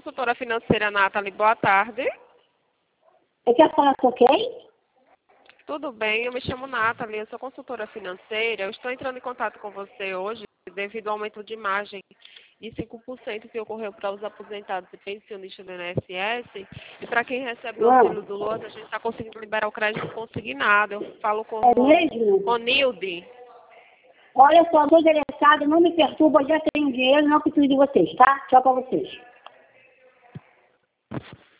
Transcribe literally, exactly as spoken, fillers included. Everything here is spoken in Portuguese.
consultora financeira Nathalie, boa tarde. Eu quero falar com quem? Tudo bem, eu me chamo Nathalie, eu sou consultora financeira. Eu estou entrando em contato com você hoje devido ao aumento de margem de cinco por cento que ocorreu para os aposentados e pensionistas do I N S S. E para quem recebe o auxílio do L O A S, a gente está conseguindo liberar o crédito consignado. Eu falo com É mesmo? o Nilde. Olha só, estou interessada, não me perturba, já tenho dinheiro, não preciso de vocês, tá? Tchau pra vocês.